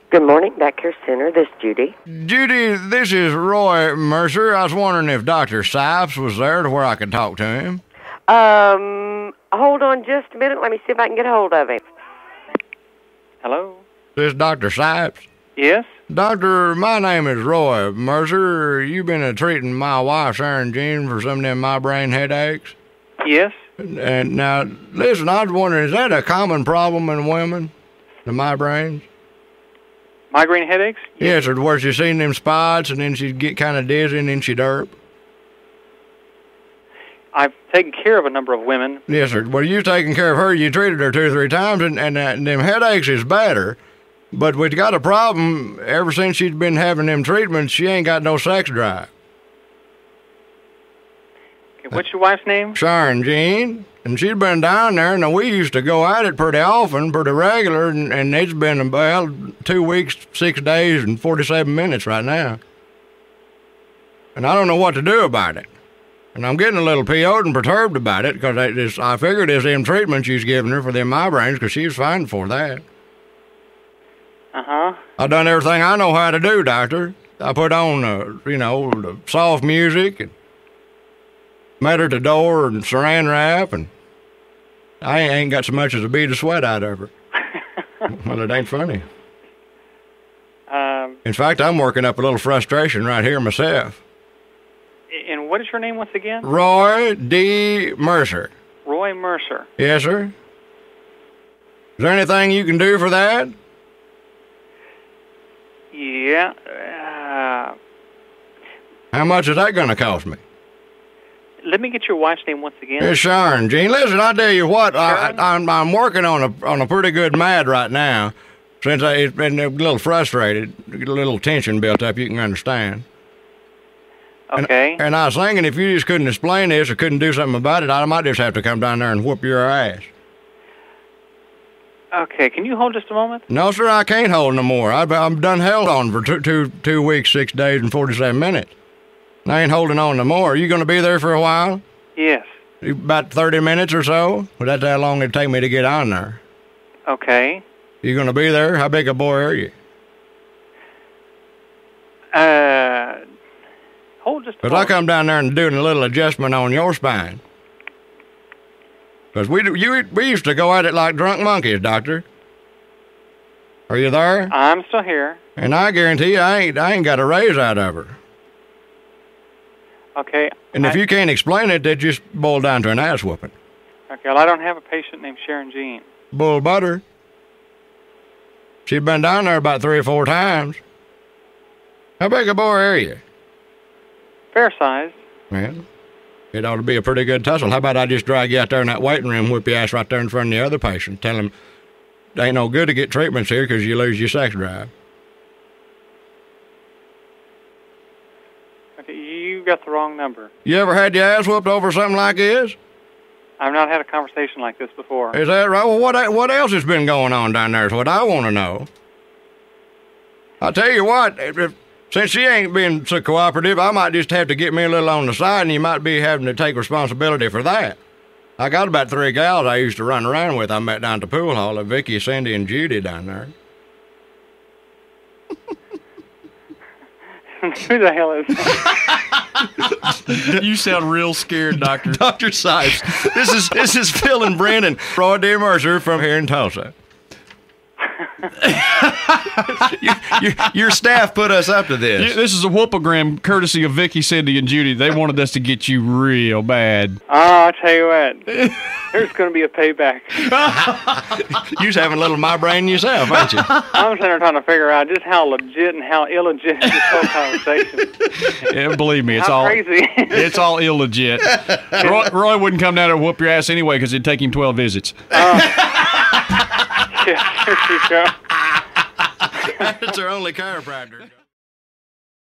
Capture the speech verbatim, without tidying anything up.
Good morning, Back Care Center. This is Judy. Judy, this is Roy Mercer. I was wondering if Doctor Sipes was there to where I could talk to him. Um, hold on just a minute. Let me see if I can get a hold of him. Hello? This is Doctor Sipes? Yes? Doctor, my name is Roy Mercer. You been uh, treating my wife, Sharon Jean, for some of them migraine headaches? Yes? And now, listen, I was wondering, is that a common problem in women, the migraines? Migraine headaches? Yes, or where she's seen them spots, and then she'd get kind of dizzy, and then she'd derp. I've taken care of a number of women. Yes, sir. Well, you taking care of her, you treated her two or three times, and, and, uh, and them headaches is better. But we've got a problem. Ever since she's been having them treatments, she ain't got no sex drive. Okay, what's your wife's name? Sharon Jean. And she's been down there, and we used to go at it pretty often, pretty regular, and, and it's been about two weeks, six days, and forty-seven minutes right now. And I don't know what to do about it. And I'm getting a little P O'd and perturbed about it, because I, just, I figured it's them treatments she's giving her for them migraines, because she was fine for that. Uh-huh. I done everything I know how to do, doctor. I put on, uh, you know, the soft music, and met her at the door and saran wrap, and I ain't got so much as a bead of sweat out of her. Well, it ain't funny. Um, In fact, I'm working up a little frustration right here myself. and what is your name once again? Roy D. Mercer. Roy Mercer. Yes, sir. Is there anything you can do for that? Yeah. Uh, How much is that going to cost me? let me get your wife's name once again. It's Sharon, Jean. Listen, I tell you what, I, Sharon? I, I'm, I'm working on a on a pretty good mad right now. Since I, it's been a little frustrated, a little tension built up, you can understand. Okay. And, and I was thinking if you just couldn't explain this or couldn't do something about it, I might just have to come down there and whoop your ass. Okay, can you hold just a moment? No, sir, I can't hold no more. I've, I'm done held on for two, two, two weeks, six days, and forty-seven minutes. I ain't holding on no more. Are you going to be there for a while? Yes. About thirty minutes or so? Well, that's how long it'd take me to get on there. Okay. You going to be there? How big a boy are you? Uh, hold just a Because I moment. come down there and doing a little adjustment on your spine. Because we, do- you, we used to go at it like drunk monkeys, doctor. Are you there? I'm still here. And I guarantee you, I ain't, I ain't got a raise out of her. Okay. And if I- you can't explain it, that just boil down to an ass whooping. Okay, well, I don't have a patient named Sharon Jean. Bull butter. She's been down there about three or four times. How big a boy are you? Fair size. Well, it ought to be a pretty good tussle. How about I just drag you out there in that waiting room, whip your ass right there in front of the other patient, tell him it ain't no good to get treatments here because you lose your sex drive. Okay, you got the wrong number. You ever had your ass whooped over something like this? I've not had a conversation like this before. Is that right? Well, what what else has been going on down there is what I want to know. I'll tell you what, if, if, since she ain't been so cooperative, I might just have to get me a little on the side, and you might be having to take responsibility for that. I got about three gals I used to run around with I met down at the pool hall, uh, Vicky, Cindy, and Judy down there. Who the hell is You sound real scared, Doctor. Doctor Sipes, this is this is Phil and Brandon, Roy D. Mercer from here in Tulsa. you, you, your staff put us up to this. Yeah, this is a whoopogram courtesy of Vicky, Cindy, and Judy. They wanted us to get you real bad. Oh, I'll tell you what. There's going to be a payback. You was having a little my brain yourself, ain't you? I'm sitting there trying to figure out just how legit and how illegit this whole conversation. Yeah, believe me, it's How all crazy. it's all illegit. Roy, Roy wouldn't come down there and whoop your ass anyway because it'd take him twelve visits. Yeah, there you go. That's our only chiropractor.